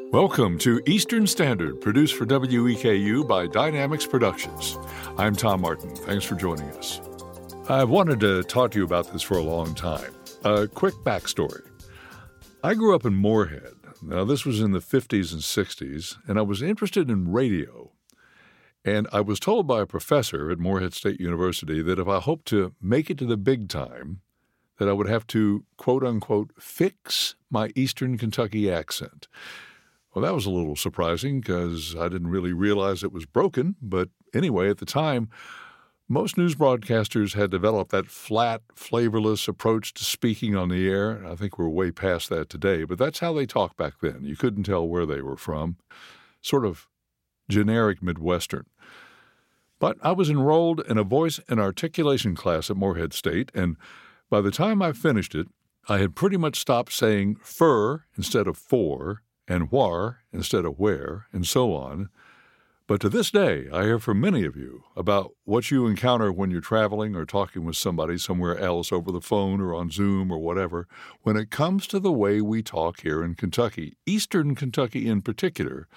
Welcome to Eastern Standard, produced for WEKU by Dynamics Productions. I'm Tom Martin. Thanks for joining us. I've wanted to talk to you about this for a long time. A quick backstory. I grew up in Moorhead. Now, this was in the 50s and 60s, and I was interested in radio. And I was told by a professor at Moorhead State University that if I hoped to make it to the big time, that I would have to, quote-unquote, fix my Eastern Kentucky accent. Well, that was a little surprising because I didn't really realize it was broken. But anyway, at the time, most news broadcasters had developed that flat, flavorless approach to speaking on the air. I think we're way past that today, but that's how they talked back then. You couldn't tell where they were from. Sort of generic Midwestern. But I was enrolled in a voice and articulation class at Moorhead State, and by the time I finished it, I had pretty much stopped saying fur instead of for, and whar instead of where, and so on. But to this day, I hear from many of you about what you encounter when you're traveling or talking with somebody somewhere else over the phone or on Zoom or whatever, when it comes to the way we talk here in Kentucky, Eastern Kentucky in particular.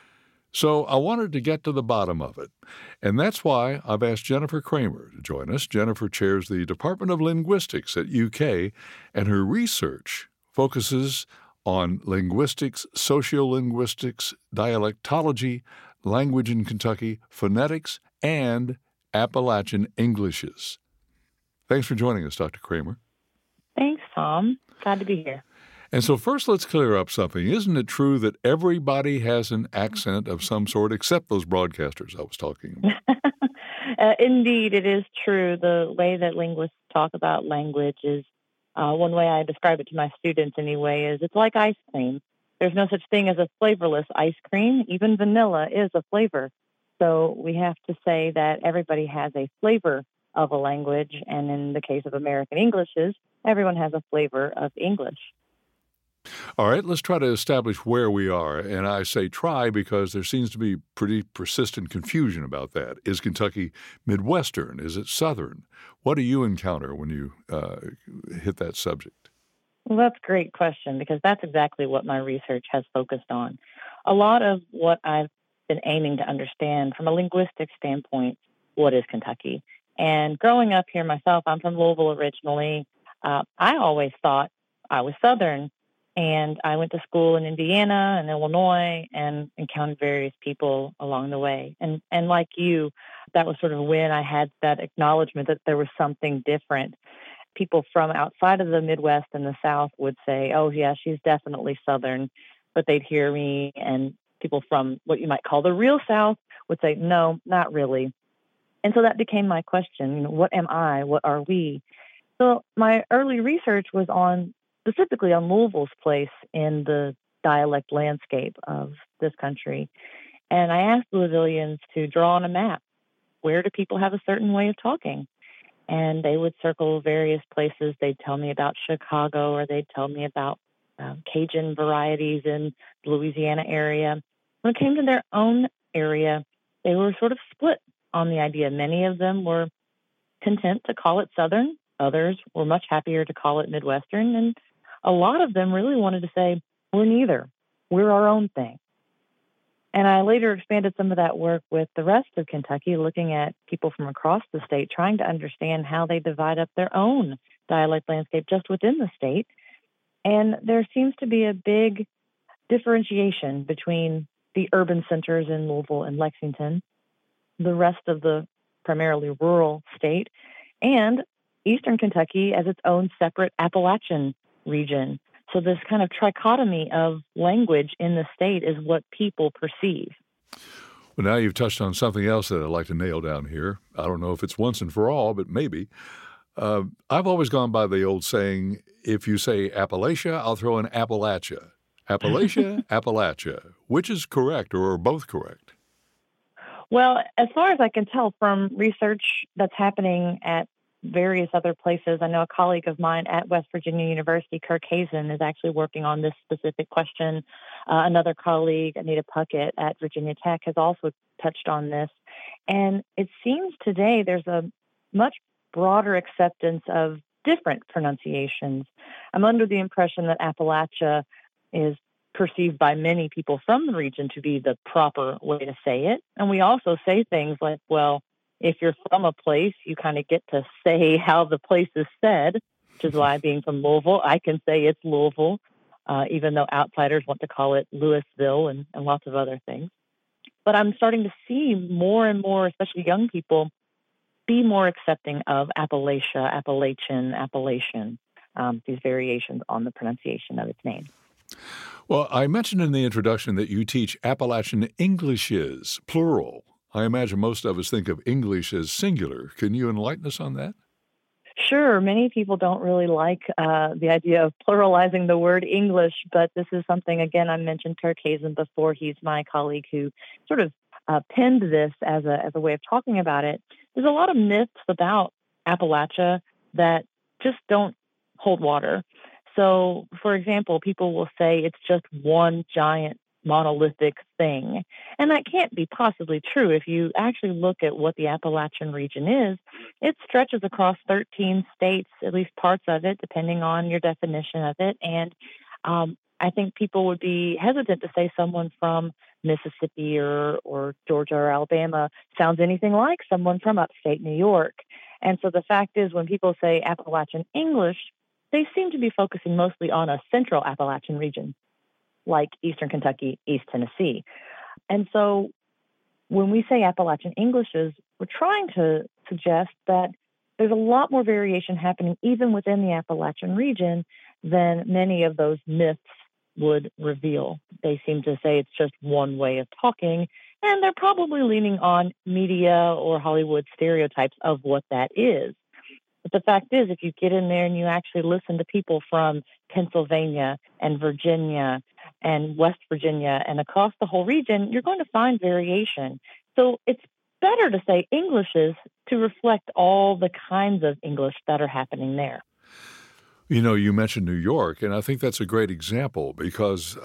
So I wanted to get to the bottom of it, and that's why I've asked Jennifer Kramer to join us. Jennifer chairs the Department of Linguistics at UK, and her research focuses on linguistics, sociolinguistics, dialectology, language in Kentucky, phonetics, and Appalachian Englishes. Thanks for joining us, Dr. Kramer. Thanks, Tom. Glad to be here. And so first, let's clear up something. Isn't it true that everybody has an accent of some sort except those broadcasters I was talking about? Indeed, it is true. The way that linguists talk about language is, one way I describe it to my students anyway, is it's like ice cream. There's no such thing as a flavorless ice cream. Even vanilla is a flavor. So we have to say that everybody has a flavor of a language. And in the case of American Englishes, everyone has a flavor of English. All right, let's try to establish where we are. And I say try because there seems to be pretty persistent confusion about that. Is Kentucky Midwestern? Is it Southern? What do you encounter when you hit that subject? Well, that's a great question because that's exactly what my research has focused on. A lot of what I've been aiming to understand from a linguistic standpoint, what is Kentucky? And growing up here myself, I'm from Louisville originally. I always thought I was Southern. And I went to school in Indiana and Illinois and encountered various people along the way. And like you, that was sort of when I had that acknowledgement that there was something different. People from outside of the Midwest and the South would say, oh, yeah, she's definitely Southern. But they'd hear me, and people from what you might call the real South would say, no, not really. And so that became my question, what am I? What are we? So my early research was specifically on Louisville's place in the dialect landscape of this country. And I asked Louisvillians to draw on a map. Where do people have a certain way of talking? And they would circle various places. They'd tell me about Chicago, or they'd tell me about Cajun varieties in the Louisiana area. When it came to their own area, they were sort of split on the idea. Many of them were content to call it Southern. Others were much happier to call it Midwestern. And a lot of them really wanted to say, we're neither. We're our own thing. And I later expanded some of that work with the rest of Kentucky, looking at people from across the state, trying to understand how they divide up their own dialect landscape just within the state. And there seems to be a big differentiation between the urban centers in Louisville and Lexington, the rest of the primarily rural state, and Eastern Kentucky as its own separate Appalachian region. So this kind of trichotomy of language in the state is what people perceive. Well, now you've touched on something else that I'd like to nail down here. I don't know if it's once and for all, but maybe. I've always gone by the old saying, if you say Appalachia, I'll throw in Appalachia. Appalachia, Appalachia. Which is correct, or are both correct? Well, as far as I can tell from research that's happening at various other places. I know a colleague of mine at West Virginia University, Kirk Hazen, is actually working on this specific question. Another colleague, Anita Puckett at Virginia Tech, has also touched on this. And it seems today there's a much broader acceptance of different pronunciations. I'm under the impression that Appalachia is perceived by many people from the region to be the proper way to say it. And we also say things like, well, if you're from a place, you kind of get to say how the place is said, which is why being from Louisville, I can say it's Louisville, even though outsiders want to call it Louisville and lots of other things. But I'm starting to see more and more, especially young people, be more accepting of Appalachia, Appalachian, these variations on the pronunciation of its name. Well, I mentioned in the introduction that you teach Appalachian Englishes, plural. I imagine most of us think of English as singular. Can you enlighten us on that? Sure, many people don't really like the idea of pluralizing the word English, but this is something, again, I mentioned Turk Hazen before. He's my colleague who sort of penned this as a way of talking about it. There's a lot of myths about Appalachia that just don't hold water. So, for example, people will say it's just one giant monolithic thing. And that can't be possibly true. If you actually look at what the Appalachian region is, it stretches across 13 states, at least parts of it, depending on your definition of it. And I think people would be hesitant to say someone from Mississippi or Georgia or Alabama sounds anything like someone from upstate New York. And so the fact is, when people say Appalachian English, they seem to be focusing mostly on a central Appalachian region, like Eastern Kentucky, East Tennessee. And so when we say Appalachian Englishes, we're trying to suggest that there's a lot more variation happening even within the Appalachian region than many of those myths would reveal. They seem to say it's just one way of talking, and they're probably leaning on media or Hollywood stereotypes of what that is. But the fact is, if you get in there and you actually listen to people from Pennsylvania and Virginia and West Virginia and across the whole region, you're going to find variation. So it's better to say Englishes to reflect all the kinds of English that are happening there. You know, you mentioned New York, and I think that's a great example because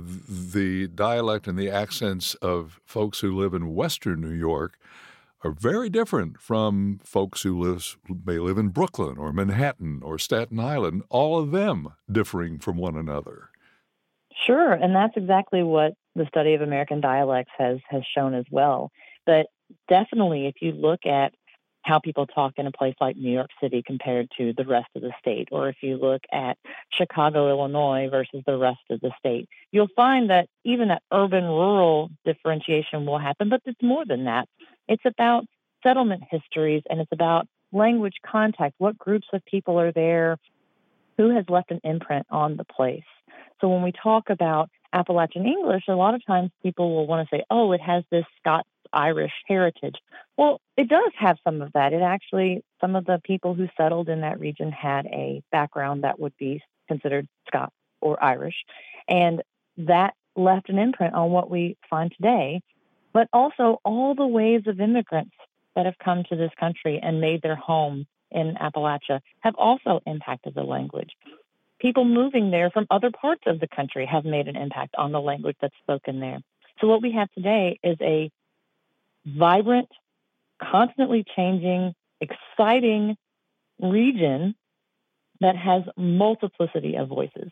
the dialect and the accents of folks who live in Western New York are very different from folks who may live in Brooklyn or Manhattan or Staten Island, all of them differing from one another. Sure, and that's exactly what the study of American dialects has shown as well. But definitely, if you look at how people talk in a place like New York City compared to the rest of the state, or if you look at Chicago, Illinois versus the rest of the state, you'll find that even that urban-rural differentiation will happen, but it's more than that. It's about settlement histories, and it's about language contact. What groups of people are there? Who has left an imprint on the place? So when we talk about Appalachian English, a lot of times people will want to say, oh, it has this Scots-Irish heritage. Well, it does have some of that. It actually, some of the people who settled in that region had a background that would be considered Scots or Irish. And that left an imprint on what we find today. But also all the waves of immigrants that have come to this country and made their home in Appalachia have also impacted the language. People moving there from other parts of the country have made an impact on the language that's spoken there. So what we have today is a vibrant, constantly changing, exciting region that has multiplicity of voices.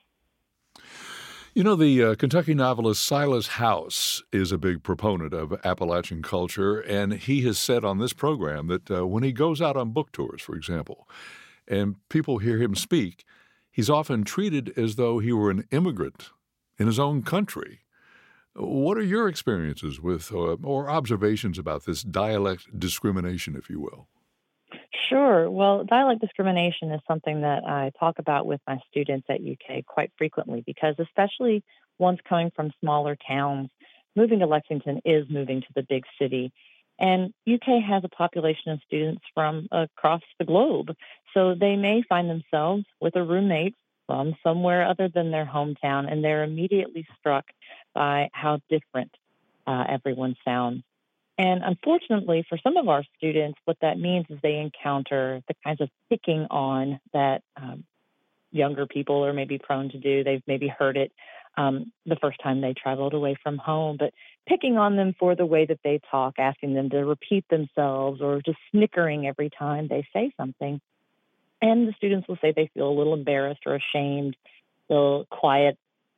You know, the Kentucky novelist Silas House is a big proponent of Appalachian culture, and he has said on this program that when he goes out on book tours, for example, and people hear him speak, he's often treated as though he were an immigrant in his own country. What are your experiences with or observations about this dialect discrimination, if you will? Sure. Well, dialect discrimination is something that I talk about with my students at UK quite frequently because especially ones coming from smaller towns, moving to Lexington is moving to the big city. And UK has a population of students from across the globe. So they may find themselves with a roommate from somewhere other than their hometown, and they're immediately struck by how different everyone sounds. And unfortunately, for some of our students, what that means is they encounter the kinds of picking on that younger people are maybe prone to do. They've maybe heard it the first time they traveled away from home, but picking on them for the way that they talk, asking them to repeat themselves or just snickering every time they say something. And the students will say they feel a little embarrassed or ashamed, feel quiet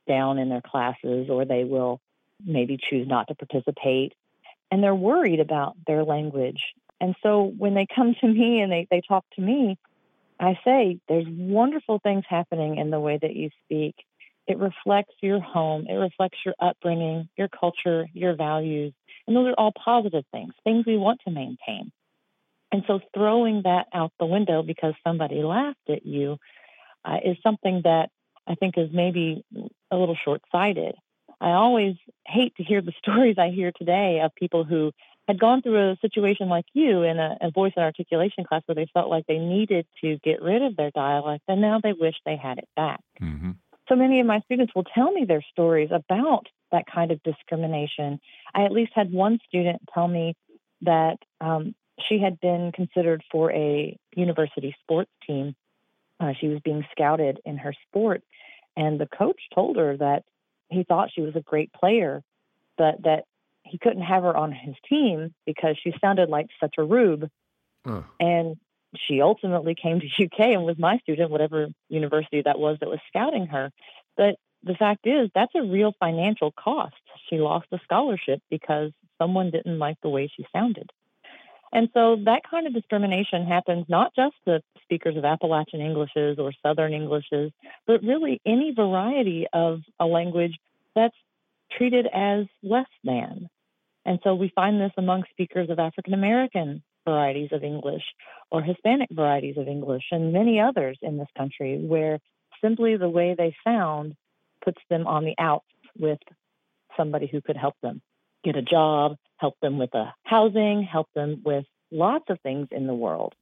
down in their classes, or they will maybe choose not to participate. And they're worried about their language. And so when they come to me and they talk to me, I say, there's wonderful things happening in the way that you speak. It reflects your home. It reflects your upbringing, your culture, your values. And those are all positive things we want to maintain. And so throwing that out the window because somebody laughed at you is something that I think is maybe a little short-sighted. I always hate to hear the stories I hear today of people who had gone through a situation like you in a voice and articulation class where they felt like they needed to get rid of their dialect, and now they wish they had it back. Mm-hmm. So many of my students will tell me their stories about that kind of discrimination. I at least had one student tell me that she had been considered for a university sports team. She was being scouted in her sport, and the coach told her that he thought she was a great player, but that he couldn't have her on his team because she sounded like such a rube. And she ultimately came to UK and was my student, whatever university that was scouting her. But the fact is, that's a real financial cost. She lost a scholarship because someone didn't like the way she sounded. And so that kind of discrimination happens not just to speakers of Appalachian Englishes or Southern Englishes, but really any variety of a language that's treated as less than. And so we find this among speakers of African American varieties of English or Hispanic varieties of English and many others in this country, where simply the way they sound puts them on the outs with somebody who could help them get a job, help them with housing, help them with lots of things in the world.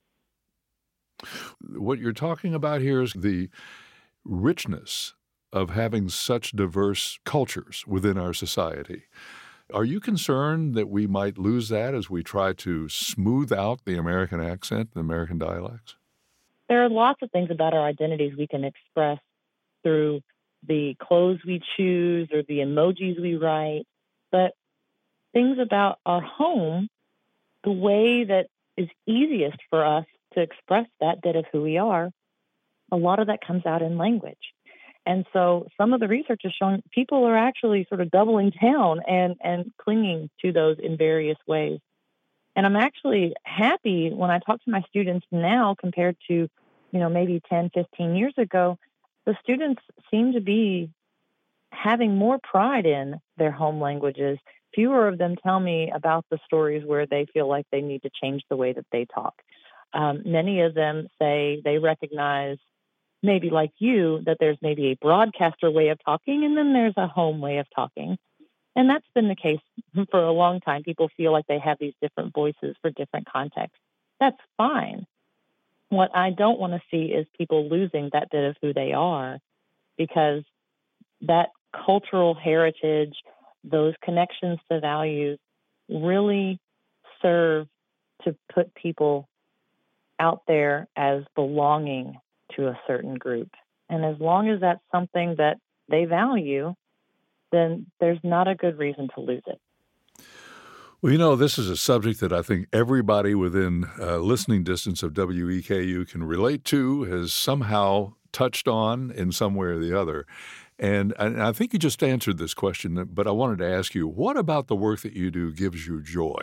What you're talking about here is the richness of having such diverse cultures within our society. Are you concerned that we might lose that as we try to smooth out the American accent, the American dialects? There are lots of things about our identities we can express through the clothes we choose or the emojis we write, but things about our home, the way that is easiest for us to express that bit of who we are, a lot of that comes out in language. And so some of the research is showing people are actually sort of doubling down and clinging to those in various ways. And I'm actually happy when I talk to my students now compared to, maybe 10, 15 years ago, the students seem to be having more pride in their home languages. Fewer of them tell me about the stories where they feel like they need to change the way that they talk. Many of them say they recognize, maybe like you, that there's maybe a broadcaster way of talking and then there's a home way of talking. And that's been the case for a long time. People feel like they have these different voices for different contexts. That's fine. What I don't want to see is people losing that bit of who they are, because that cultural heritage, those connections to values really serve to put people out there as belonging to a certain group. And as long as that's something that they value, then there's not a good reason to lose it. Well, this is a subject that I think everybody within listening distance of WEKU can relate to, has somehow touched on in some way or the other. And I think you just answered this question, but I wanted to ask you, what about the work that you do gives you joy?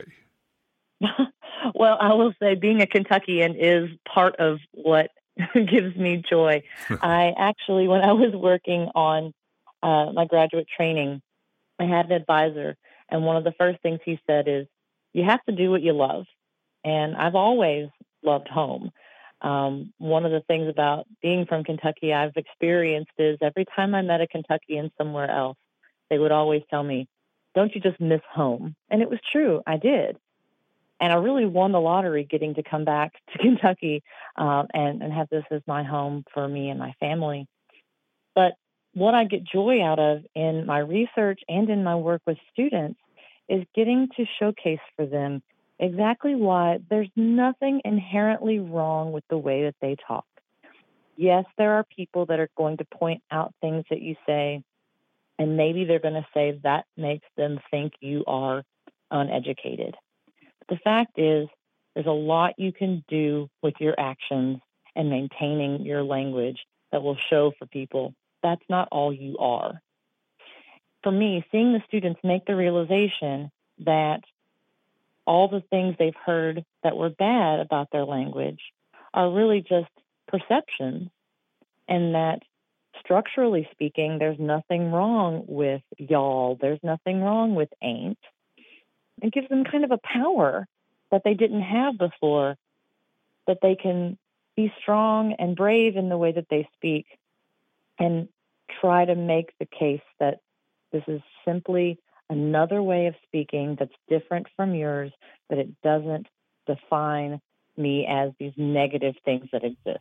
Well, I will say being a Kentuckian is part of what gives me joy. I actually, when I was working on my graduate training, I had an advisor, and one of the first things he said is, you have to do what you love. And I've always loved home. One of the things about being from Kentucky I've experienced is every time I met a Kentuckian somewhere else, they would always tell me, don't you just miss home? And it was true. I did. And I really won the lottery getting to come back to Kentucky and have this as my home for me and my family. But what I get joy out of in my research and in my work with students is getting to showcase for them exactly why there's nothing inherently wrong with the way that they talk. Yes, there are people that are going to point out things that you say, and maybe they're going to say that makes them think you are uneducated. But the fact is, there's a lot you can do with your actions and maintaining your language that will show for people that's not all you are. for me, seeing the students make the realization that all the things they've heard that were bad about their language are really just perceptions, and that structurally speaking, there's nothing wrong with y'all, there's nothing wrong with ain't. It gives them kind of a power that they didn't have before, that they can be strong and brave in the way that they speak and try to make the case that this is simply another way of speaking that's different from yours, that it doesn't define me as these negative things that exist.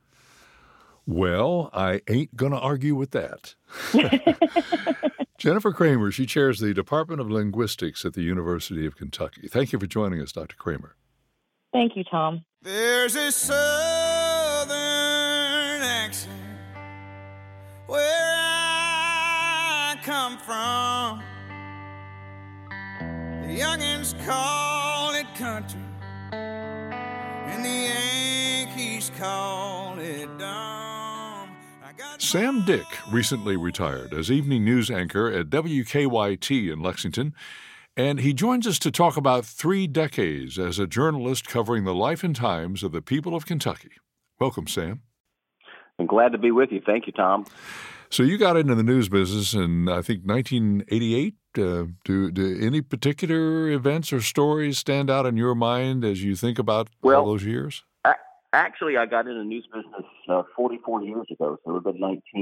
Well, I ain't going to argue with that. Jennifer Kramer, she chairs the Department of Linguistics at the University of Kentucky. Thank you for joining us, Dr. Kramer. Thank you, Tom. There's a southern accent where I come from. The youngins call it country, and the Yankees call it dumb. Sam Dick recently retired as evening news anchor at WKYT in Lexington, and he joins us to talk about 3 decades as a journalist covering the life and times of the people of Kentucky. Welcome, Sam. I'm glad to be with you. Thank you, Tom. So you got into the news business in, I think, 1988. Do any particular events or stories stand out in your mind as you think about all those years? Actually, I got into the news business 44 years ago, so it was in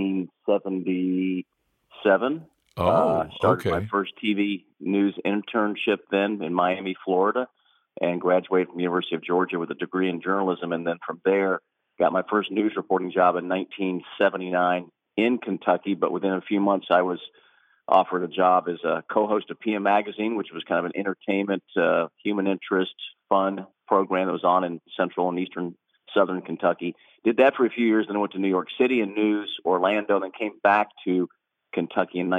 1977. Started my first TV news internship then in Miami, Florida, and graduated from the University of Georgia with a degree in journalism. And then from there, got my first news reporting job in 1979 in Kentucky. But within a few months, I was offered a job as a co-host of PM Magazine, which was kind of an entertainment, human interest, fun program that was on in central and eastern southern Kentucky. Did that for a few years, then I went to New York City and news, Orlando, then came back to Kentucky in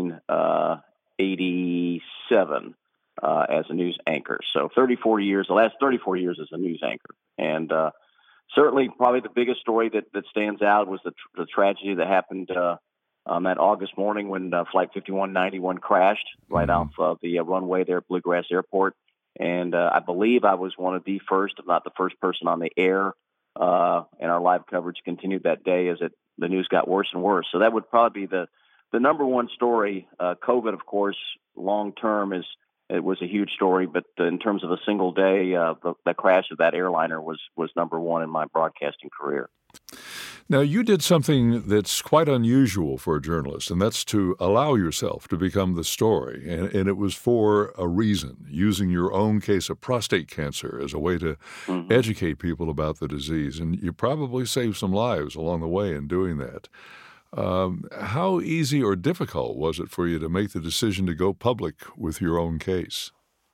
1987 as a news anchor. So 34 years, the last 34 years as a news anchor. And certainly probably the biggest story that stands out was the tragedy that happened on that August morning when Flight 5191 crashed right off the runway there at Bluegrass Airport. And I believe I was one of the first, if not the first person on the air. And our live coverage continued that day as the news got worse and worse. So that would probably be the number one story. COVID, of course, long term it was a huge story, but in terms of a single day, the crash of that airliner was number one in my broadcasting career. Now, you did something that's quite unusual for a journalist, and that's to allow yourself to become the story. And it was for a reason, using your own case of prostate cancer as a way to educate people about the disease. And you probably saved some lives along the way in doing that. How easy or difficult was it for you to make the decision to go public with your own case?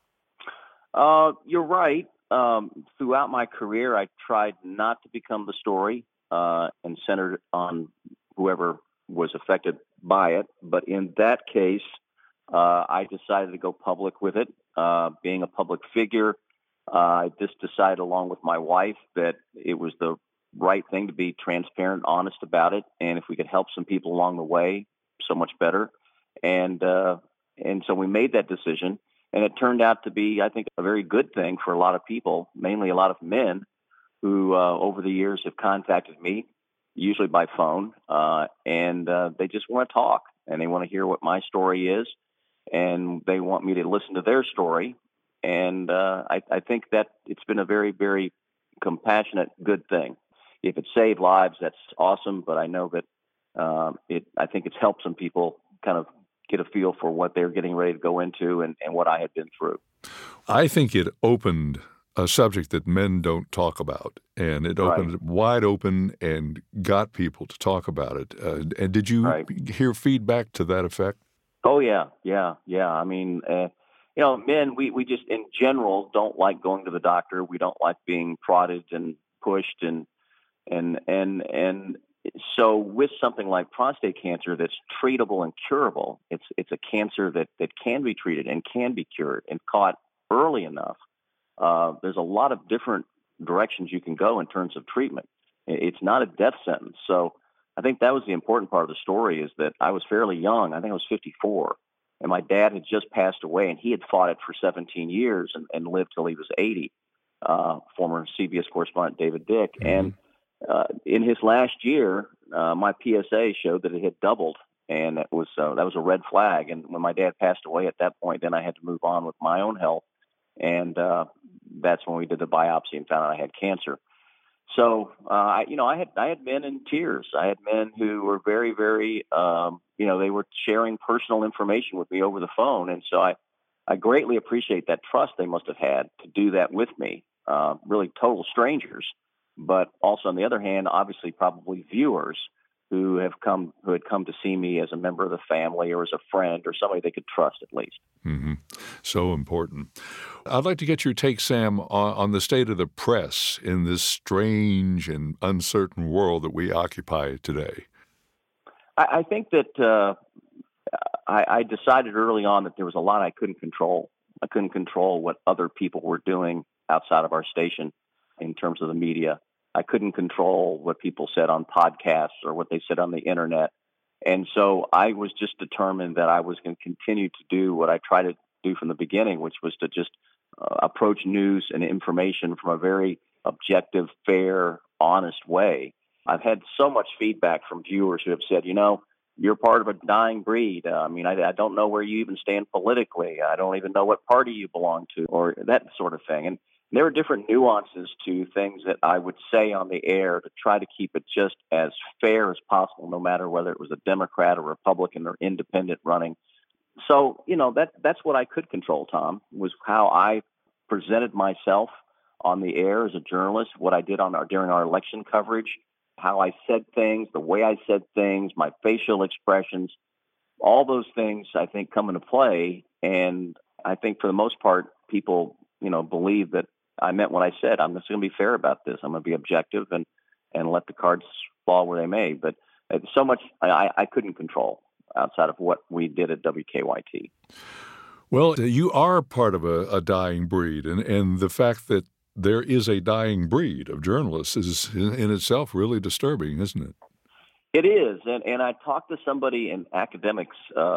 You're right. Throughout my career, I tried not to become the story and centered on whoever was affected by it. But in that case, I decided to go public with it. Being a public figure, I just decided along with my wife that it was the right thing to be transparent, honest about it. And if we could help some people along the way, so much better. And so we made that decision. And it turned out to be, I think, a very good thing for a lot of people, mainly a lot of men who over the years have contacted me, usually by phone, and they just want to talk and they want to hear what my story is, and they want me to listen to their story. And I think that it's been a very, very compassionate, good thing. If it saved lives, that's awesome, but I know that I think it's helped some people kind of get a feel for what they're getting ready to go into and what I had been through. I think it opened a subject that men don't talk about, and it opened it wide open and got people to talk about it. And did you hear feedback to that effect? Oh, yeah. I mean, men, we just in general don't like going to the doctor. We don't like being prodded and pushed and so with something like prostate cancer that's treatable and curable, it's a cancer that can be treated and can be cured and caught early enough. There's a lot of different directions you can go in terms of treatment. It's not a death sentence. So I think that was the important part of the story, is that I was fairly young. I think I was 54. And my dad had just passed away, and he had fought it for 17 years and lived till he was 80. Former CBS correspondent David Dick. Mm-hmm. And in his last year, my PSA showed that it had doubled, and that was a red flag. And when my dad passed away at that point, then I had to move on with my own health, and that's when we did the biopsy and found out I had cancer. So, I had men in tears. I had men who were very, very, they were sharing personal information with me over the phone. And so I greatly appreciate that trust they must have had to do that with me, really total strangers. But also, on the other hand, obviously probably viewers who had come to see me as a member of the family or as a friend or somebody they could trust at least. Mm-hmm. So important. I'd like to get your take, Sam, on the state of the press in this strange and uncertain world that we occupy today. I think that I decided early on that there was a lot I couldn't control. I couldn't control what other people were doing outside of our station in terms of the media. I couldn't control what people said on podcasts or what they said on the internet. And so I was just determined that I was going to continue to do what I tried to do from the beginning, which was to just approach news and information from a very objective, fair, honest way. I've had so much feedback from viewers who have said, you're part of a dying breed. I don't know where you even stand politically. I don't even know what party you belong to, or that sort of thing. And there are different nuances to things that I would say on the air to try to keep it just as fair as possible, no matter whether it was a Democrat or Republican or independent running. So, that's what I could control, Tom, was how I presented myself on the air as a journalist, what I did during our election coverage, how I said things, the way I said things, my facial expressions, all those things I think come into play. And I think for the most part, people, believe that I meant what I said. I'm just going to be fair about this. I'm going to be objective and let the cards fall where they may. But so much I couldn't control outside of what we did at WKYT. Well, you are part of a dying breed, and the fact that there is a dying breed of journalists is in itself really disturbing, isn't it? It is. And I talked to somebody in academics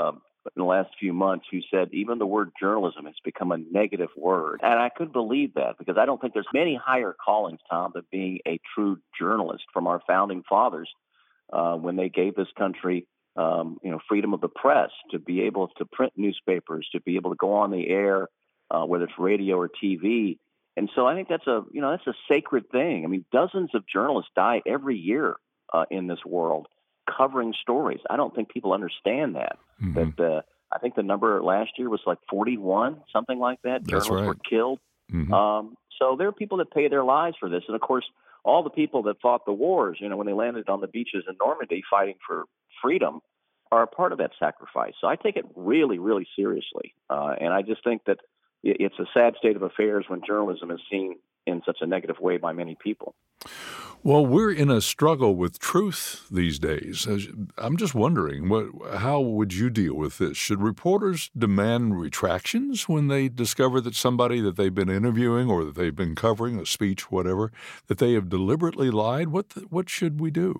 in the last few months who said even the word journalism has become a negative word. And I could believe that, because I don't think there's many higher callings, Tom, than being a true journalist from our founding fathers when they gave this country freedom of the press, to be able to print newspapers, to be able to go on the air, whether it's radio or TV. And so I think that's a sacred thing. I mean, dozens of journalists die every year in this world covering stories. I don't think people understand that. Mm-hmm. That I think the number last year was like 41, something like that. That's Journalists right. were killed. Mm-hmm. So there are people that pay their lives for this. And of course, all the people that fought the wars, when they landed on the beaches in Normandy fighting for freedom, are a part of that sacrifice. So I take it really, really seriously. And I just think that it's a sad state of affairs when journalism is seen in such a negative way by many people. Well, we're in a struggle with truth these days. I'm just wondering, how would you deal with this? Should reporters demand retractions when they discover that somebody that they've been interviewing or that they've been covering, a speech, whatever, that they have deliberately lied? What should we do?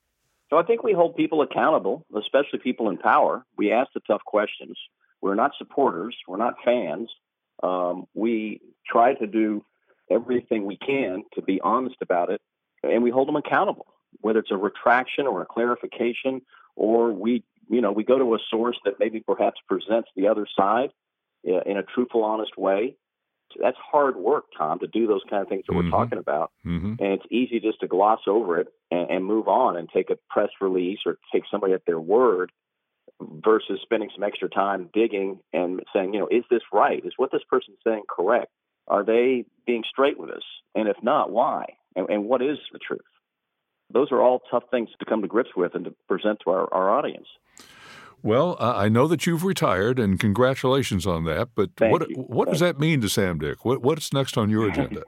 So I think we hold people accountable, especially people in power. We ask the tough questions. We're not supporters. We're not fans. We try to do everything we can to be honest about it, and we hold them accountable, whether it's a retraction or a clarification, or we go to a source that maybe perhaps presents the other side in a truthful, honest way. That's hard work, Tom, to do those kind of things that we're talking about. Mm-hmm. And it's easy just to gloss over it and move on and take a press release or take somebody at their word versus spending some extra time digging and saying, is this right? Is what this person's saying correct? Are they being straight with us? And if not, why? And what is the truth? Those are all tough things to come to grips with and to present to our audience. Well, I know that you've retired, and congratulations on that. But what does that mean to Sam Dick? What's next on your agenda?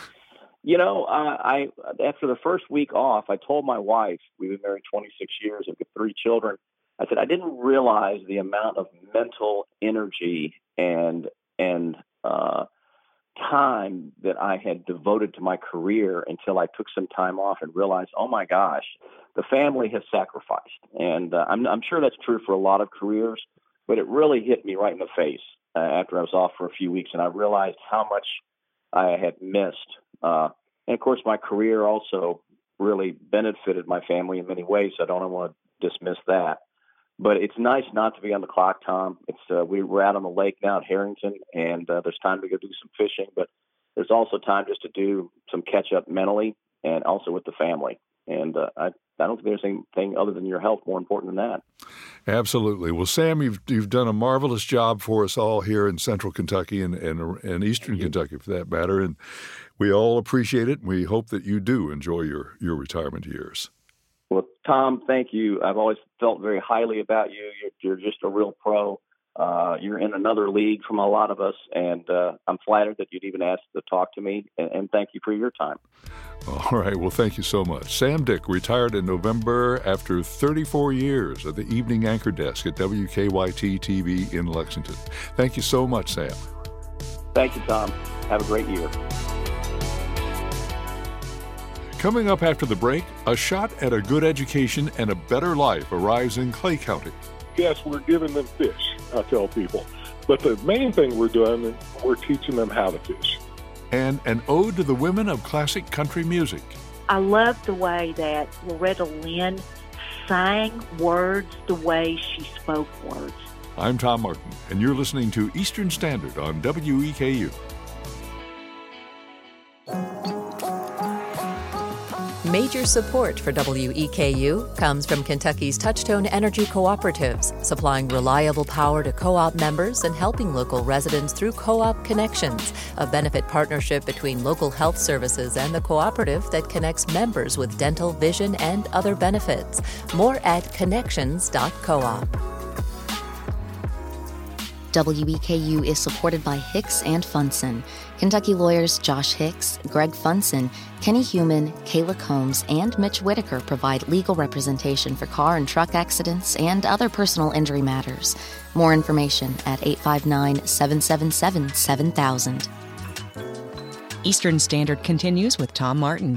I after the first week off, I told my wife, we've been married 26 years, I've got 3 children. I said I didn't realize the amount of mental energy and time that I had devoted to my career until I took some time off and realized, oh my gosh, the family has sacrificed. And I'm sure that's true for a lot of careers, but it really hit me right in the face after I was off for a few weeks, and I realized how much I had missed. And of course, my career also really benefited my family in many ways. So I don't want to dismiss that. But it's nice not to be on the clock, Tom. It's we're out on the lake now at Harrington, and there's time to go do some fishing. But there's also time just to do some catch up mentally and also with the family. And I don't think there's anything other than your health more important than that. Absolutely. Well, Sam, you've done a marvelous job for us all here in Central Kentucky and Eastern Kentucky, for that matter. And we all appreciate it. We hope that you do enjoy your retirement years. Well, Tom, thank you. I've always felt very highly about you. You're just a real pro. You're in another league from a lot of us, and I'm flattered that you'd even asked to talk to me, and thank you for your time. All right. Well, thank you so much. Sam Dick retired in November after 34 years at the evening anchor desk at WKYT-TV in Lexington. Thank you so much, Sam. Thank you, Tom. Have a great year. Coming up after the break, a shot at a good education and a better life arrives in Clay County. Yes, we're giving them fish, I tell people. But the main thing we're doing, we're teaching them how to fish. And an ode to the women of classic country music. I love the way that Loretta Lynn sang words the way she spoke words. I'm Tom Martin, and you're listening to Eastern Standard on WEKU. Major support for WEKU comes from Kentucky's Touchstone Energy Cooperatives, supplying reliable power to co-op members and helping local residents through Co-op Connections, a benefit partnership between local health services and the cooperative that connects members with dental, vision, and other benefits. More at connections.coop. WEKU is supported by Hicks and Funson. Kentucky lawyers Josh Hicks, Greg Funson, Kenny Human, Kayla Combs, and Mitch Whitaker provide legal representation for car and truck accidents and other personal injury matters. More information at 859-777-7000. Eastern Standard continues with Tom Martin.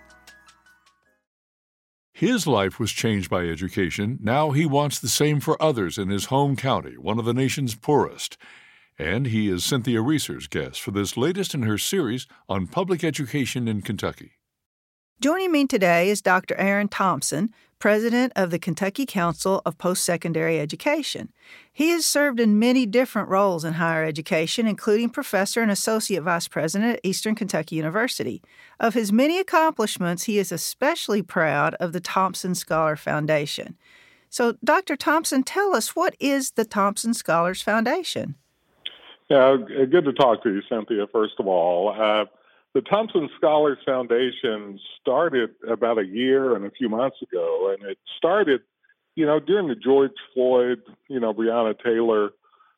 His life was changed by education. Now he wants the same for others in his home county, one of the nation's poorest. And he is Cynthia Reeser's guest for this latest in her series on public education in Kentucky. Joining me today is Dr. Aaron Thompson, president of the Kentucky Council of Post-Secondary Education. He has served in many different roles in higher education, including professor and associate vice president at Eastern Kentucky University. Of his many accomplishments, he is especially proud of the Thompson Scholar Foundation. So, Dr. Thompson, tell us, what is the Thompson Scholars Foundation? Yeah, good to talk to you, Cynthia, first of all. The Thompson Scholars Foundation started about a year and a few months ago, and it started, during the George Floyd, Breonna Taylor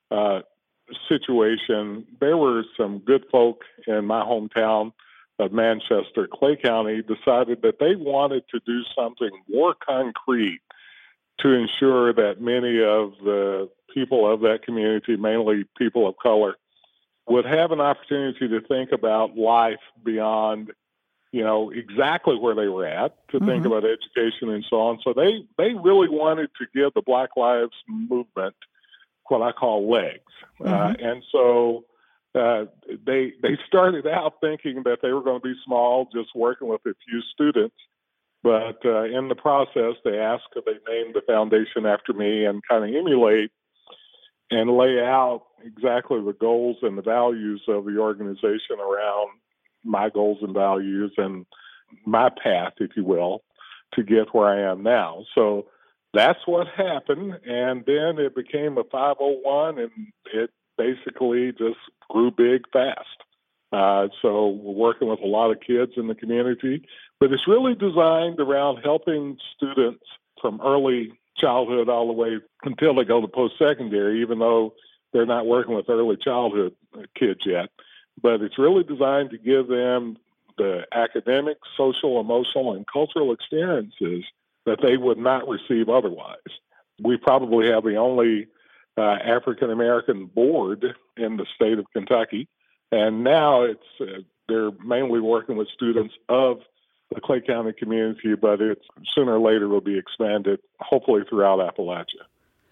situation. There were some good folk in my hometown of Manchester, Clay County, decided that they wanted to do something more concrete to ensure that many of the people of that community, mainly people of color, would have an opportunity to think about life beyond, exactly where they were at, to think about education and so on. So they really wanted to give the Black Lives Movement what I call legs. And so they started out thinking that they were going to be small, just working with a few students. But in the process, they asked if they named the foundation after me and kind of emulate and lay out exactly the goals and the values of the organization around my goals and values and my path, if you will, to get where I am now. So that's what happened. And then it became a 501, and it basically just grew big fast. So we're working with a lot of kids in the community, but it's really designed around helping students from early childhood all the way until they go to post-secondary, even though they're not working with early childhood kids yet. But it's really designed to give them the academic, social, emotional, and cultural experiences that they would not receive otherwise. We probably have the only African-American board in the state of Kentucky. And now they're mainly working with students of the Clay County community, but it's sooner or later will be expanded, hopefully throughout Appalachia.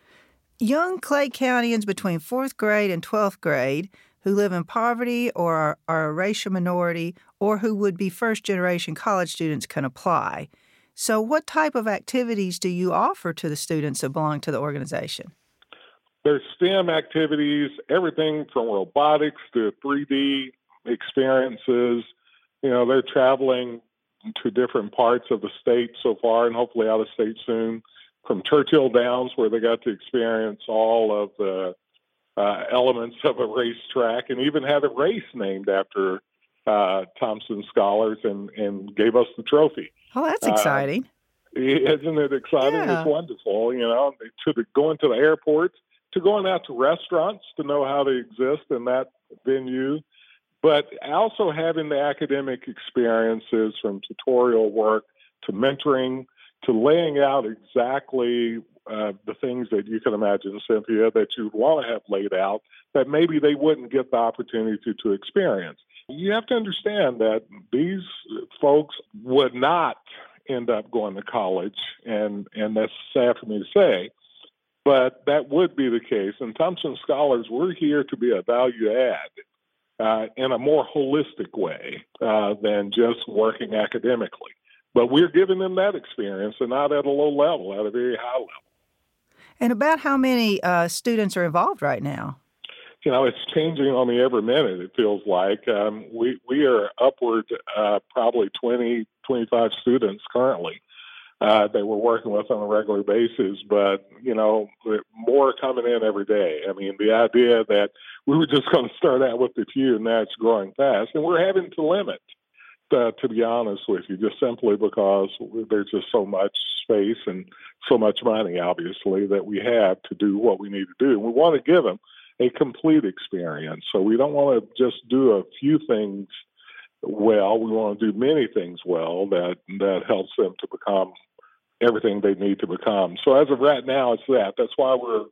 Young Clay Countyans between 4th grade and 12th grade who live in poverty or are a racial minority or who would be first-generation college students can apply. So what type of activities do you offer to the students that belong to the organization? There's STEM activities, everything from robotics to 3D experiences. They're traveling to different parts of the state so far and hopefully out of state soon, from Churchill Downs, where they got to experience all of the elements of a racetrack and even had a race named after Thompson Scholars and gave us the trophy. Oh, that's exciting. Isn't it exciting? Yeah. It's wonderful, to going to the airports, to going out to restaurants, to know how they exist in that venue. But also having the academic experiences from tutorial work to mentoring to laying out exactly the things that you can imagine, Cynthia, that you'd want to have laid out that maybe they wouldn't get the opportunity to experience. You have to understand that these folks would not end up going to college, and that's sad for me to say, but that would be the case. And Thompson Scholars, we're here to be a value add in a more holistic way than just working academically. But we're giving them that experience, and not at a low level, at a very high level. And about how many students are involved right now? It's changing on me every minute, it feels like. We are upward probably 20, 25 students currently that we're working with on a regular basis, but, more coming in every day. I mean, the idea that we were just going to start out with a few and now it's growing fast, and we're having to limit, to be honest with you, just simply because there's just so much space and so much money, obviously, that we have to do what we need to do. We want to give them a complete experience. So we don't want to just do a few things well. We want to do many things well that helps them to become everything they need to become. So as of right now, it's that. That's why we're,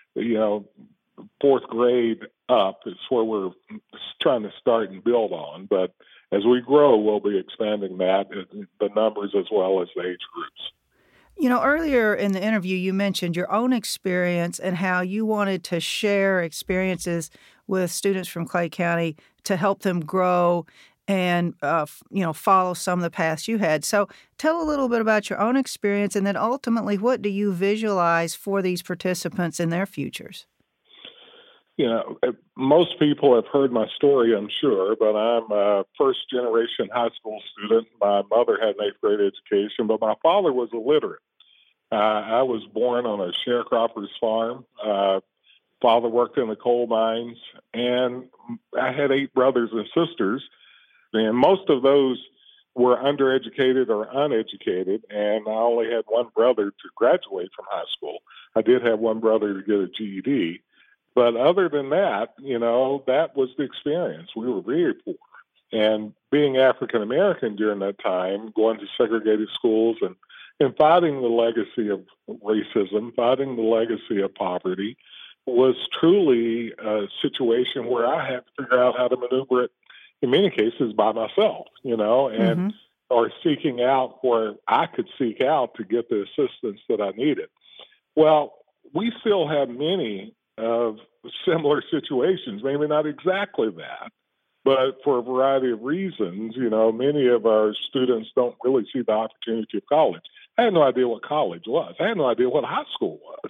4th grade up is where we're trying to start and build on. But as we grow, we'll be expanding that, the numbers as well as the age groups. Earlier in the interview, you mentioned your own experience and how you wanted to share experiences with students from Clay County to help them grow and, follow some of the paths you had. So tell a little bit about your own experience, and then ultimately, what do you visualize for these participants in their futures? Most people have heard my story, I'm sure, but I'm a first-generation high school student. My mother had an 8th grade education, but my father was illiterate. I was born on a sharecropper's farm. Father worked in the coal mines, and I had 8 brothers and sisters, and most of those were undereducated or uneducated, and I only had one brother to graduate from high school. I did have one brother to get a GED. But other than that, that was the experience. We were very poor. And being African-American during that time, going to segregated schools and fighting the legacy of racism, fighting the legacy of poverty, was truly a situation where I had to figure out how to maneuver it, in many cases, by myself, or seeking out where I could seek out to get the assistance that I needed. Well, we still have many of similar situations, maybe not exactly that, but for a variety of reasons, many of our students don't really see the opportunity of college. I had no idea what college was. I had no idea what high school was.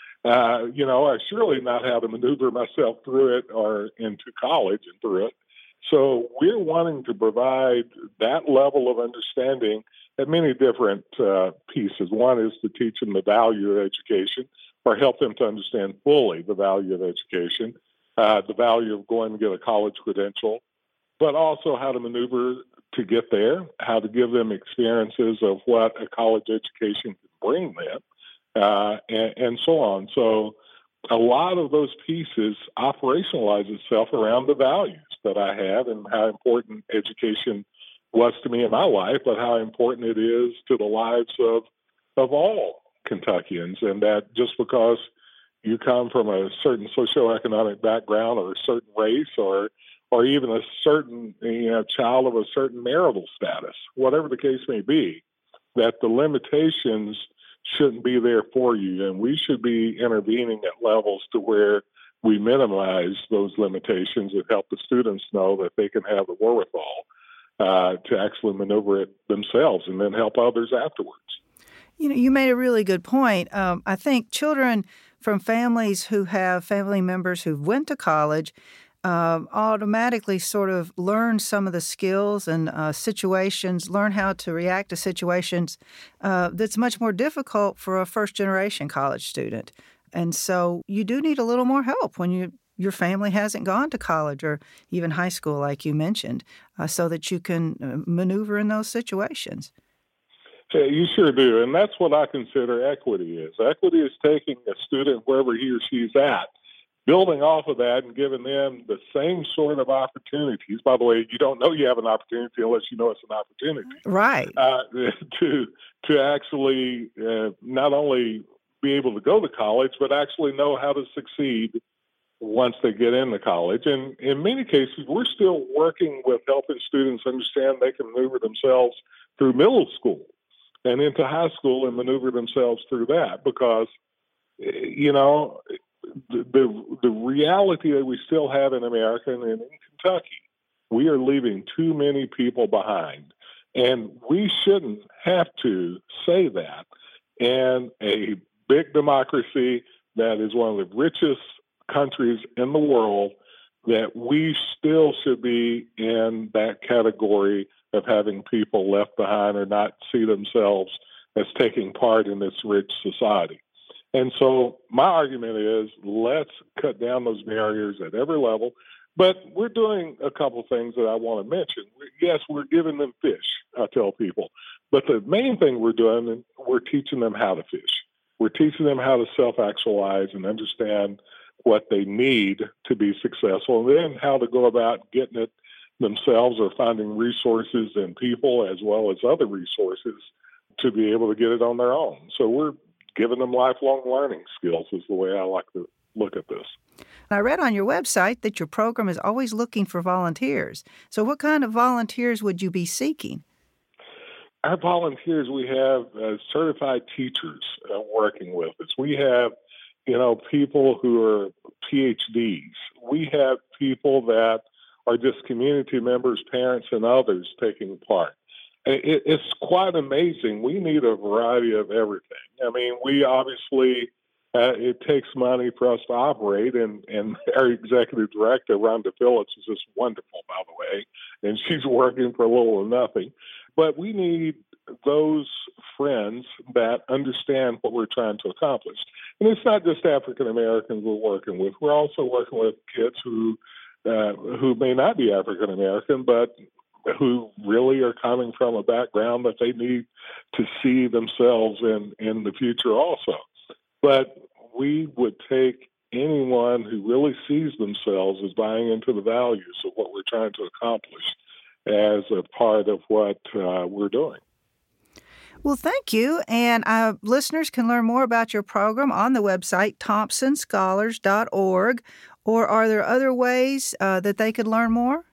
I surely not how to maneuver myself through it or into college and through it. So we're wanting to provide that level of understanding at many different pieces. One is to teach them the value of education, or help them to understand fully the value of education, the value of going to get a college credential, but also how to maneuver to get there, how to give them experiences of what a college education can bring them, and so on. So a lot of those pieces operationalize itself around the values that I have and how important education was to me in my life, but how important it is to the lives of all Kentuckians, and that just because you come from a certain socioeconomic background or a certain race or or even a certain child of a certain marital status, whatever the case may be, that the limitations shouldn't be there for you. And we should be intervening at levels to where we minimize those limitations and help the students know that they can have the wherewithal to actually maneuver it themselves and then help others afterwards. You made a really good point. I think children from families who have family members who went to college automatically sort of learn some of the skills and situations, learn how to react to situations that's much more difficult for a first-generation college student. And so you do need a little more help when your family hasn't gone to college or even high school, like you mentioned, so that you can maneuver in those situations. Yeah, you sure do. And that's what I consider equity is. Equity is taking a student wherever he or she's at, building off of that and giving them the same sort of opportunities. By the way, you don't know you have an opportunity unless you know it's an opportunity. Right. To actually not only be able to go to college, but actually know how to succeed once they get into college. And in many cases, we're still working with helping students understand they can maneuver themselves through middle school and into high school and maneuver themselves through that because, the reality that we still have in America and in Kentucky, we are leaving too many people behind. And we shouldn't have to say that. And a big democracy that is one of the richest countries in the world, that we still should be in that category of having people left behind or not see themselves as taking part in this rich society. And so my argument is let's cut down those barriers at every level. But we're doing a couple things that I want to mention. Yes, we're giving them fish, I tell people. But the main thing we're doing, we're teaching them how to fish. We're teaching them how to self-actualize and understand what they need to be successful, and then how to go about getting it themselves or finding resources and people as well as other resources to be able to get it on their own. So we're giving them lifelong learning skills is the way I like to look at this. I read on your website that your program is always looking for volunteers. So what kind of volunteers would you be seeking? Our volunteers, we have certified teachers working with us. We have, people who are PhDs. We have people that are just community members, parents, and others taking part. It's quite amazing. We need a variety of everything. I mean, we obviously, it takes money for us to operate, and our executive director, Rhonda Phillips, is just wonderful, by the way, and she's working for little or nothing. But we need those friends that understand what we're trying to accomplish. And it's not just African Americans we're working with. We're also working with kids who may not be African American, but who really are coming from a background that they need to see themselves in the future also. But we would take anyone who really sees themselves as buying into the values of what we're trying to accomplish as a part of what we're doing. Well, thank you. And listeners can learn more about your program on the website, thompsonscholars.org. Or are there other ways that they could learn more?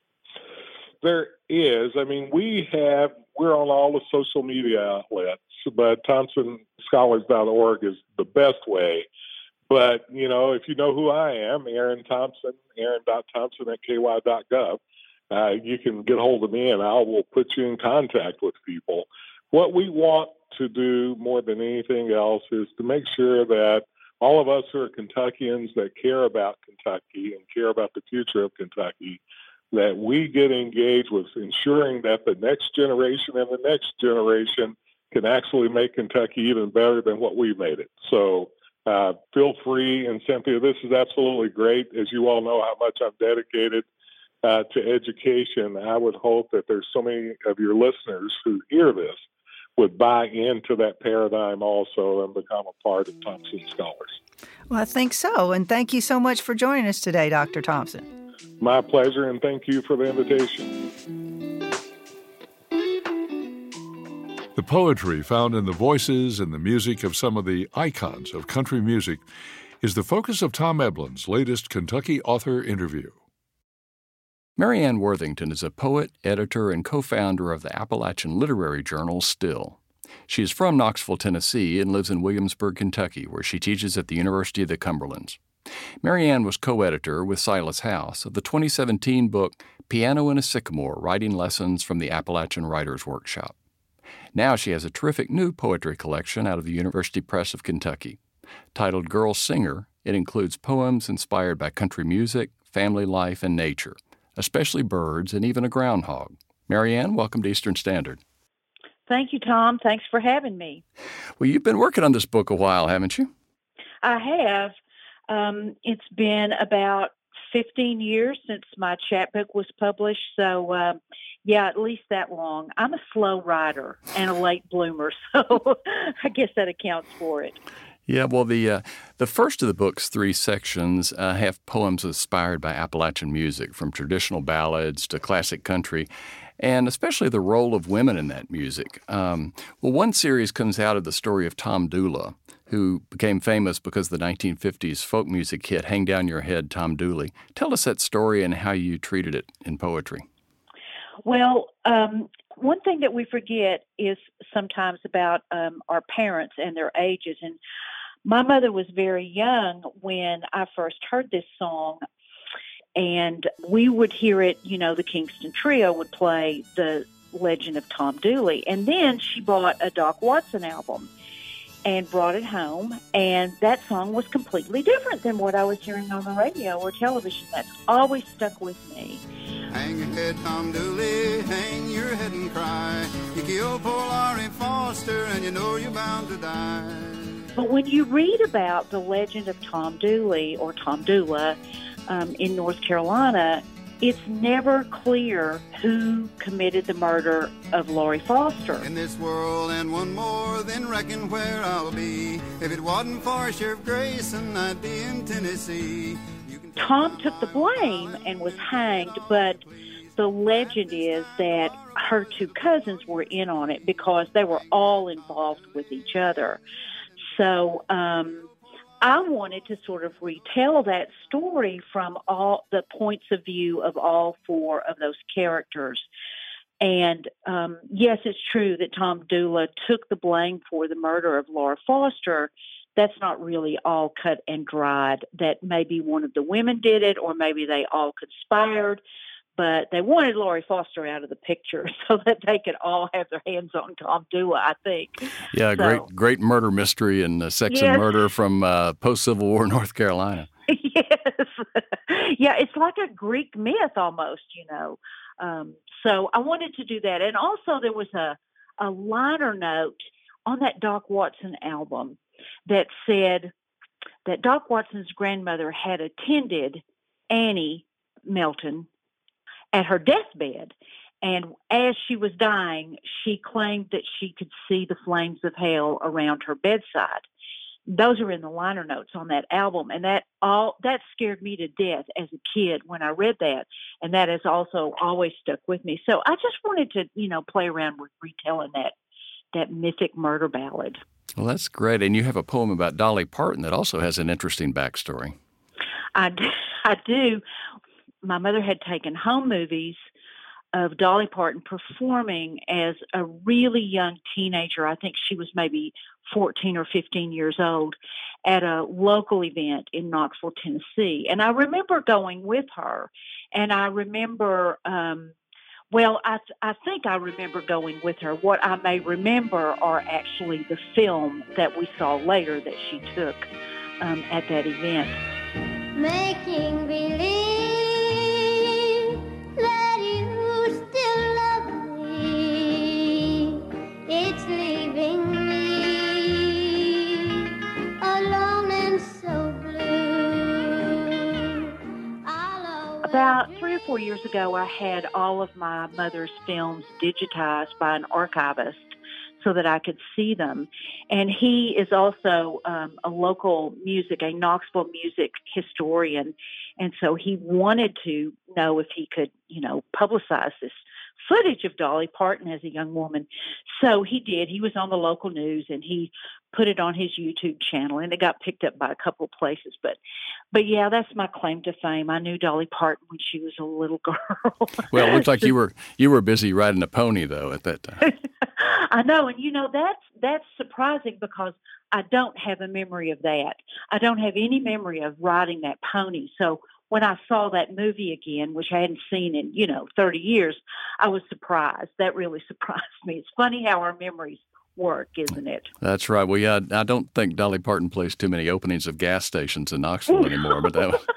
There is. I mean, we're on all the social media outlets, but thompsonscholars.org is the best way. But, if you know who I am, Aaron Thompson, aaron.thompson@ky.gov, you can get hold of me and I will put you in contact with people. What we want to do more than anything else is to make sure that all of us who are Kentuckians that care about Kentucky and care about the future of Kentucky, that we get engaged with ensuring that the next generation and the next generation can actually make Kentucky even better than what we made it. So feel free. And Cynthia, this is absolutely great. As you all know how much I'm dedicated to education. I would hope that there's so many of your listeners who hear this would buy into that paradigm also and become a part of Thompson Scholars. Well, I think so. And thank you so much for joining us today, Dr. Thompson. My pleasure, and thank you for the invitation. The poetry found in the voices and the music of some of the icons of country music is the focus of Tom Eblen's latest Kentucky author interview. Marianne Worthington is a poet, editor, and co-founder of the Appalachian literary journal Still. She is from Knoxville, Tennessee, and lives in Williamsburg, Kentucky, where she teaches at the University of the Cumberlands. Marianne was co-editor with Silas House of the 2017 book Piano in a Sycamore, Writing Lessons from the Appalachian Writers Workshop. Now she has a terrific new poetry collection out of the University Press of Kentucky. Titled Girl Singer, it includes poems inspired by country music, family life, and nature, especially birds and even a groundhog. Marianne, welcome to Eastern Standard. Thank you, Tom. Thanks for having me. Well, you've been working on this book a while, haven't you? I have. It's been about 15 years since my chapbook was published, so at least that long. I'm a slow writer and a late bloomer, so I guess that accounts for it. Yeah, well, the first of the book's 3 sections have poems inspired by Appalachian music, from traditional ballads to classic country, and especially the role of women in that music. One series comes out of the story of Tom Dooley, who became famous because of the 1950s folk music hit Hang Down Your Head, Tom Dooley. Tell us that story and how you treated it in poetry. Well, one thing that we forget is sometimes about our parents and their ages. And my mother was very young when I first heard this song, and we would hear it, the Kingston Trio would play The Legend of Tom Dooley. And then she bought a Doc Watson album and brought it home, and that song was completely different than what I was hearing on the radio or television. That's always stuck with me. Hang your head, Tom Dooley, hang your head and cry. You killed poor Laurie Foster, and you know you're bound to die. But when you read about the legend of Tom Dooley or Tom Dooley in North Carolina, it's never clear who committed the murder of Laurie Foster. In this world and one more, then reckon where I'll be. If it wasn't for Sheriff Grayson, I'd be in Tennessee. Tom took the blame and was hanged, but the legend is that her 2 cousins were in on it because they were all involved with each other. So I wanted to sort of retell that story from all the points of view of all 4 of those characters. And yes, it's true that Tom Dooley took the blame for the murder of Laura Foster. That's not really all cut and dried, that maybe one of the women did it or maybe they all conspired, but they wanted Laurie Foster out of the picture so that they could all have their hands on Tom Dooley, I think. Yeah, great murder mystery and sex and murder from post-Civil War North Carolina. Yes. Yeah, it's like a Greek myth almost, So I wanted to do that. And also there was a liner note on that Doc Watson album that said that Doc Watson's grandmother had attended Annie Melton at her deathbed. And as she was dying, she claimed that she could see the flames of hell around her bedside. Those are in the liner notes on that album. And that scared me to death as a kid when I read that. And that has also always stuck with me. So I just wanted to, play around with retelling that mythic murder ballad. Well, that's great. And you have a poem about Dolly Parton that also has an interesting backstory. I do. My mother had taken home movies of Dolly Parton performing as a really young teenager. I think she was maybe 14 or 15 years old at a local event in Knoxville, Tennessee. And I remember going with her. And I remember, I think I remember going with her. What I may remember are actually the film that we saw later that she took at that event. Making believe that you still love me, it's leaving me alone and so blue. About 3 or 4 years ago, I had all of my mother's films digitized by an archivist so that I could see them. And he is also a local a Knoxville music historian. And so he wanted to know if he could, publicize this footage of Dolly Parton as a young woman. So he did. He was on the local news, and he put it on his YouTube channel, and it got picked up by a couple of places. But yeah, that's my claim to fame. I knew Dolly Parton when she was a little girl. Well, it looks like you were busy riding a pony, though, at that time. I know, and that's surprising because I don't have a memory of that. I don't have any memory of riding that pony. So when I saw that movie again, which I hadn't seen in, 30 years, I was surprised. That really surprised me. It's funny how our memories work, isn't it? That's right. Well, yeah, I don't think Dolly Parton plays too many openings of gas stations in Knoxville anymore, but that was...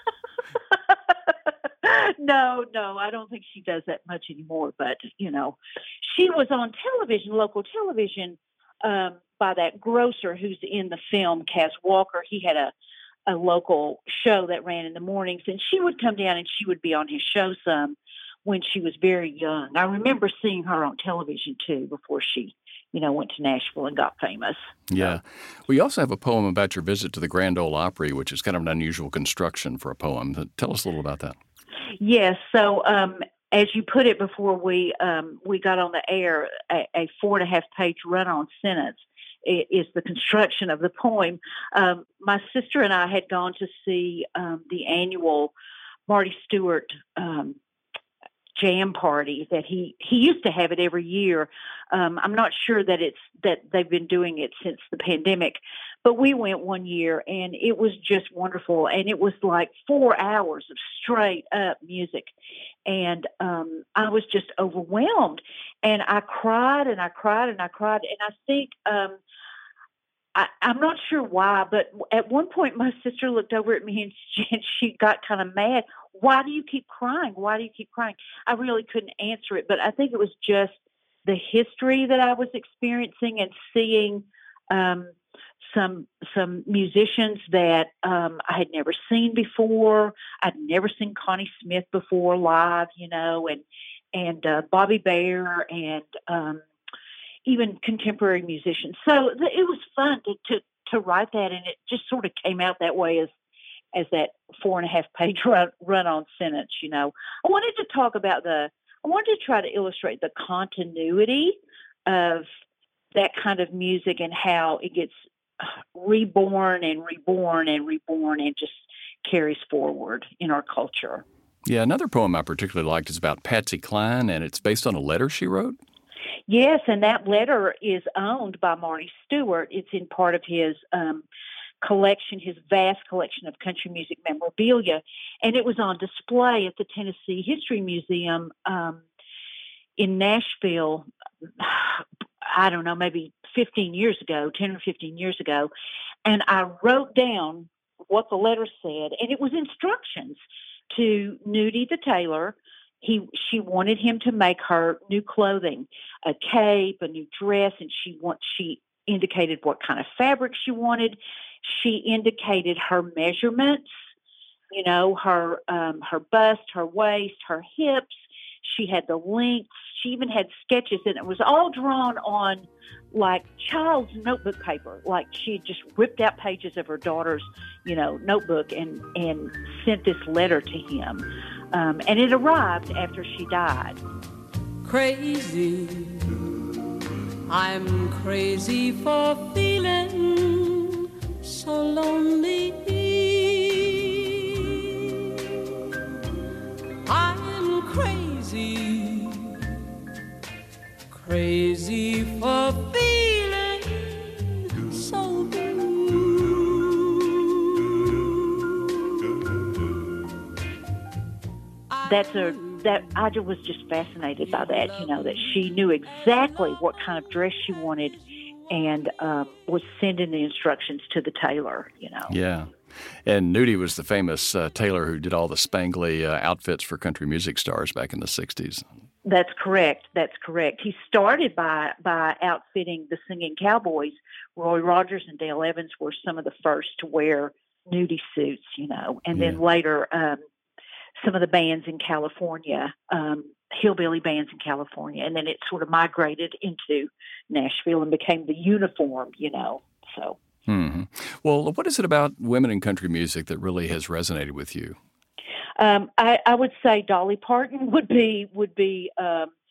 No, I don't think she does that much anymore. But, she was on television, local television, by that grocer who's in the film, Kaz Walker. He had a local show that ran in the mornings, and she would come down and she would be on his show some when she was very young. I remember seeing her on television, too, before she, went to Nashville and got famous. Yeah. Well, you also have a poem about your visit to the Grand Ole Opry, which is kind of an unusual construction for a poem. Tell us a little about that. Yes. So, as you put it before we got on the air, a 4.5-page run-on sentence is the construction of the poem. My sister and I had gone to see the annual Marty Stewart jam party that he used to have it every year. I'm not sure that they've been doing it since the pandemic, but we went one year and it was just wonderful. And it was like 4 hours of straight up music. And I was just overwhelmed, and I cried and I cried and I cried. And I think, I'm not sure why, but at one point my sister looked over at me and she got kind of mad. Why do you keep crying? Why do you keep crying? I really couldn't answer it, but I think it was just the history that I was experiencing and seeing some musicians that I had never seen before. I'd never seen Connie Smith before live, and Bobby Bare and even contemporary musicians. So it was fun to write that, and it just sort of came out that way as that 4.5-page run-on sentence. I wanted to talk about I wanted to try to illustrate the continuity of that kind of music and how it gets reborn and reborn and reborn and just carries forward in our culture. Yeah, another poem I particularly liked is about Patsy Cline, and it's based on a letter she wrote. Yes, and that letter is owned by Marty Stewart. It's in part of his collection, his vast collection of country music memorabilia, and it was on display at the Tennessee History Museum in Nashville, I don't know, maybe 10 or 15 years ago, and I wrote down what the letter said, and it was instructions to Nudie the tailor. She wanted him to make her new clothing, a cape, a new dress, and she indicated what kind of fabric she wanted. She indicated her measurements, her bust, her waist, her hips. She had the length. She even had sketches, and it was all drawn on like child's notebook paper. Like she had just ripped out pages of her daughter's, notebook and sent this letter to him. And it arrived after she died. Crazy, I'm crazy for feeling so lonely. I'm crazy, crazy for feeling so blue. That I was just fascinated by that, that she knew exactly what kind of dress she wanted and was sending the instructions to the tailor, Yeah. And Nudie was the famous tailor who did all the spangly outfits for country music stars back in the 60s. That's correct. He started by outfitting the singing cowboys. Roy Rogers and Dale Evans were some of the first to wear nudie suits, and then later some of the bands in California, hillbilly bands in California, and then it sort of migrated into Nashville and became the uniform, so. Mm-hmm. Well, what is it about women in country music that really has resonated with you? I would say Dolly Parton would be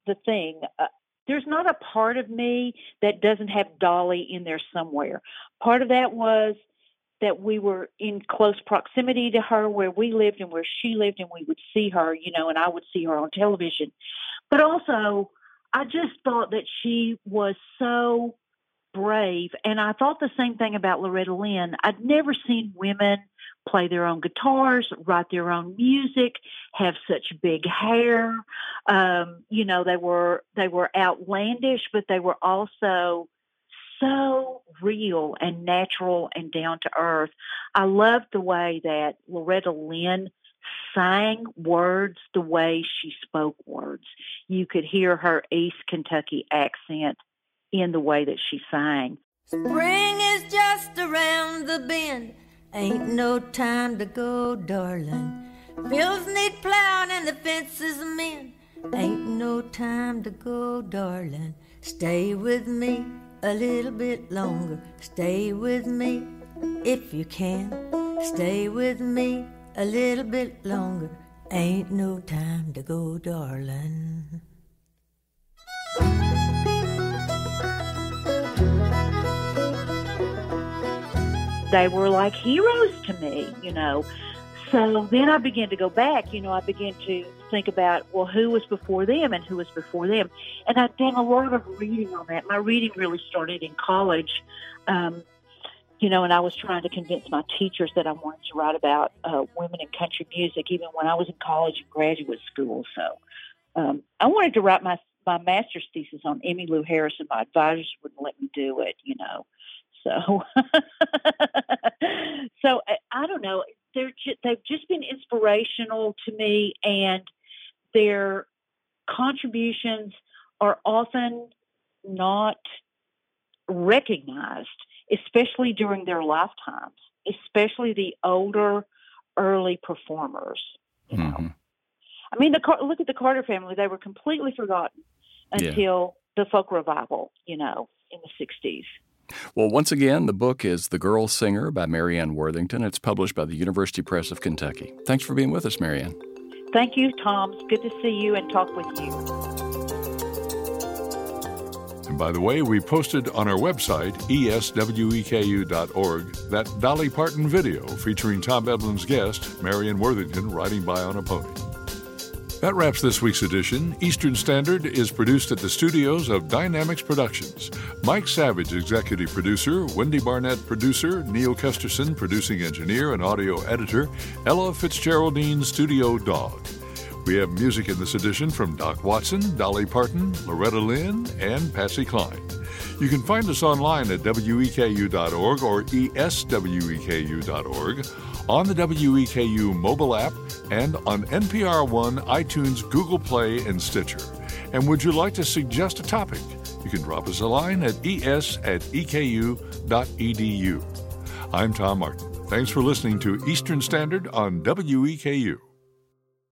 the thing. There's not a part of me that doesn't have Dolly in there somewhere. Part of that was that we were in close proximity to her, where we lived and where she lived, and we would see her, and I would see her on television. But also, I just thought that she was so brave. And I thought the same thing about Loretta Lynn. I'd never seen women play their own guitars, write their own music, have such big hair. They were outlandish, but they were also so real and natural and down to earth. I loved the way that Loretta Lynn sang words the way she spoke words. You could hear her East Kentucky accent in the way that she sang. Spring is just around the bend. Ain't no time to go, darling. Fields need plowing and the fences mend. Ain't no time to go, darling. Stay with me a little bit longer. Stay with me if you can. Stay with me a little bit longer. Ain't no time to go, darling. They were like heroes to me, So then I began to go back, I began to think about, well, who was before them and who was before them. And I've done a lot of reading on that. My reading really started in college, and I was trying to convince my teachers that I wanted to write about women in country music, even when I was in college and graduate school. So I wanted to write my master's thesis on Emmylou Harris, and my advisors wouldn't let me do it, So, so I don't know. They've just been inspirational to me, and their contributions are often not recognized, especially during their lifetimes, especially the older, early performers. Mm-hmm. I mean, look at the Carter family. They were completely forgotten until the folk revival, in the 60s. Well, once again, the book is The Girl Singer by Marianne Worthington. It's published by the University Press of Kentucky. Thanks for being with us, Marianne. Thank you, Tom. It's good to see you and talk with you. And by the way, we posted on our website, esweku.org, that Dolly Parton video featuring Tom Eblin's guest, Marianne Worthington, riding by on a pony. That wraps this week's edition. Eastern Standard is produced at the studios of Dynamics Productions. Mike Savage, executive producer, Wendy Barnett, producer, Neil Kesterson, producing engineer and audio editor, Ella Fitzgeraldine, studio dog. We have music in this edition from Doc Watson, Dolly Parton, Loretta Lynn, and Patsy Cline. You can find us online at weku.org or esweku.org, on the WEKU mobile app, and on NPR One, iTunes, Google Play, and Stitcher. And would you like to suggest a topic? You can drop us a line at es@eku.edu. I'm Tom Martin. Thanks for listening to Eastern Standard on WEKU.